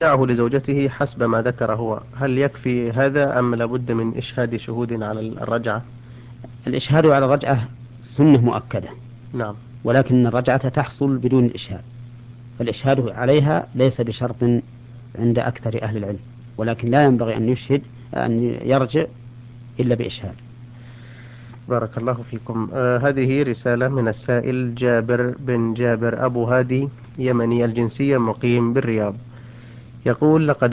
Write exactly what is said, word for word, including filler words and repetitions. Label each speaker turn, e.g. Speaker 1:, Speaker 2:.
Speaker 1: يعه لزوجته حسب ما ذكر هو، هل يكفي هذا أم لابد من إشهاد شهود على الرجعة؟
Speaker 2: الإشهاد على الرجعة سنة مؤكدة،
Speaker 1: نعم.
Speaker 2: ولكن الرجعة تحصل بدون الإشهاد، فالإشهاد عليها ليس بشرط عند أكثر أهل العلم، ولكن لا ينبغي أن يشهد أن يرجع إلا بإشهاد.
Speaker 1: بارك الله فيكم. آه هذه رسالة من السائل جابر بن جابر أبو هادي، يمني الجنسية، مقيم بالرياض. يقول: لقد